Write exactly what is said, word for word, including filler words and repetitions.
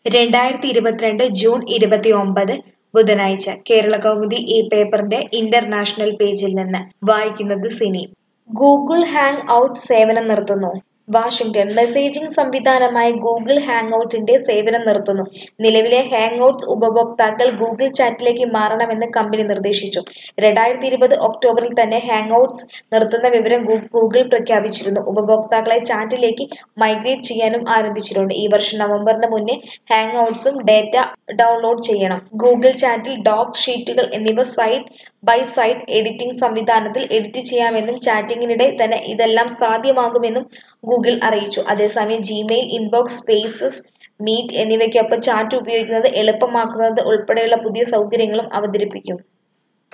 രണ്ടായിരത്തി ഇരുപത്തിരണ്ട് ജൂൺ ഇരുപത്തിയൊമ്പത് ബുധനാഴ്ച കേരളകൗമുദി ഈ പേപ്പറിന്റെ ഇന്റർനാഷണൽ പേജിൽ നിന്ന് വായിക്കുന്നത് സിനി. ഗൂഗിൾ ഹാങ് ഔട്ട് സേവനം നിർത്തുന്നു. വാഷിംഗ്ടൺ. മെസേജിംഗ് സംവിധാനമായ ഗൂഗിൾ ഹാങ് ഔട്ടിന്റെ സേവനം നിർത്തുന്നു. നിലവിലെ ഹാങ് ഔട്ട്സ് ഉപഭോക്താക്കൾ ഗൂഗിൾ ചാറ്റിലേക്ക് മാറണമെന്ന് കമ്പനി നിർദ്ദേശിച്ചു. രണ്ടായിരത്തി ഇരുപത് ഒക്ടോബറിൽ തന്നെ ഹാങ് ഔട്ട്സ് നിർത്തുന്ന വിവരം ഗൂ- ഗൂഗിൾ പ്രഖ്യാപിച്ചിരുന്നു. ഉപഭോക്താക്കളെ ചാറ്റിലേക്ക് മൈഗ്രേറ്റ് ചെയ്യാനും ആരംഭിച്ചിട്ടുണ്ട്. ഈ വർഷം നവംബറിന് മുന്നേ ഹാങ് ഔട്ട്സും ഡേറ്റ ഡൗൺലോഡ് ചെയ്യണം. ഗൂഗിൾ ചാറ്റിൽ ഡോക്സ്, ഷീറ്റുകൾ എന്നിവ സൈഡ് ബൈ സൈഡ് എഡിറ്റിംഗ് സംവിധാനത്തിൽ എഡിറ്റ് ചെയ്യാമെന്നും ചാറ്റിംഗിനിടെ തന്നെ ഇതെല്ലാം സാധ്യമാകുമെന്നും ഗൂഗിൾ അറിയിച്ചു. അതേസമയം ജിമെയിൽ, ഇൻബോക്സ്, സ്പേസസ്, മീറ്റ് എന്നിവയ്ക്കൊപ്പം ചാറ്റ് ഉപയോഗിക്കുന്നത് എളുപ്പമാക്കുന്നത് ഉൾപ്പെടെയുള്ള പുതിയ സൗകര്യങ്ങളും അവതരിപ്പിക്കും.